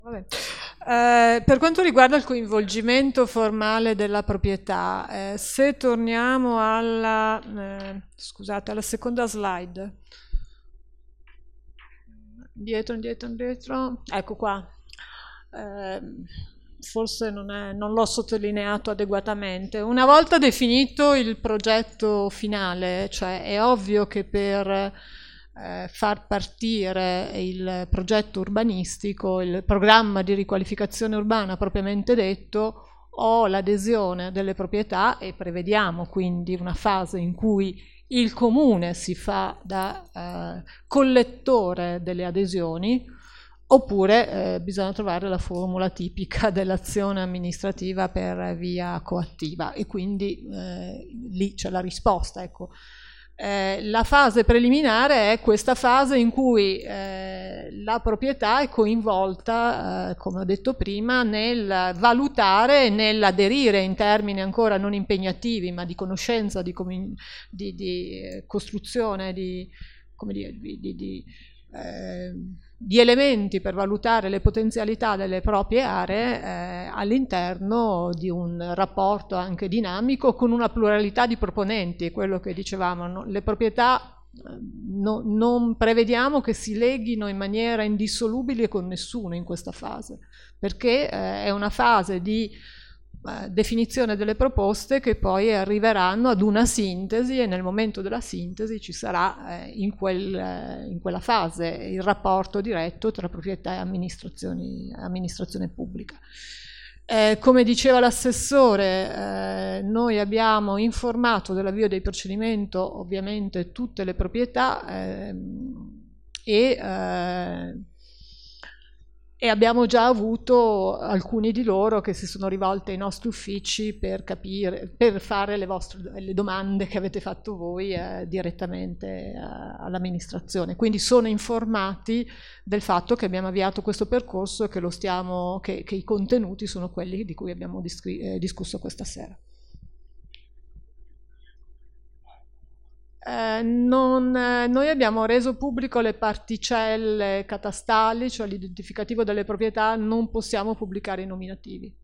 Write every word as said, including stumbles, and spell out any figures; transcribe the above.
Vabbè. Eh, per quanto riguarda il coinvolgimento formale della proprietà, eh, se torniamo alla, eh, scusate, alla seconda slide, indietro, indietro, indietro, ecco qua. Eh, forse non, è, non l'ho sottolineato adeguatamente. Una volta definito il progetto finale, cioè è ovvio che per eh, far partire il progetto urbanistico, il programma di riqualificazione urbana propriamente detto, ho l'adesione delle proprietà e prevediamo quindi una fase in cui il comune si fa da eh, collettore delle adesioni, oppure eh, bisogna trovare la formula tipica dell'azione amministrativa per via coattiva e quindi eh, lì c'è la risposta. Ecco. Eh, la fase preliminare è questa fase in cui eh, la proprietà è coinvolta, eh, come ho detto prima, nel valutare e nell'aderire in termini ancora non impegnativi, ma di conoscenza, di, di, di costruzione, di, come dire, di, di, di eh, di elementi per valutare le potenzialità delle proprie aree eh, all'interno di un rapporto anche dinamico con una pluralità di proponenti, quello che dicevamo, no? Le proprietà no, non prevediamo che si leghino in maniera indissolubile con nessuno in questa fase, perché eh, è una fase di definizione delle proposte che poi arriveranno ad una sintesi e nel momento della sintesi ci sarà eh, in, quel, eh, in quella fase il rapporto diretto tra proprietà e amministrazione pubblica. Eh, come diceva l'assessore, eh, noi abbiamo informato dell'avvio del procedimento ovviamente tutte le proprietà eh, e eh, E abbiamo già avuto alcuni di loro che si sono rivolti ai nostri uffici per capire, per fare le, vostre, le domande che avete fatto voi eh, direttamente eh, all'amministrazione. Quindi sono informati del fatto che abbiamo avviato questo percorso e che, lo stiamo, che, che i contenuti sono quelli di cui abbiamo eh, discusso questa sera. Eh, non, eh, noi abbiamo reso pubblico le particelle catastali, cioè l'identificativo delle proprietà, non possiamo pubblicare i nominativi.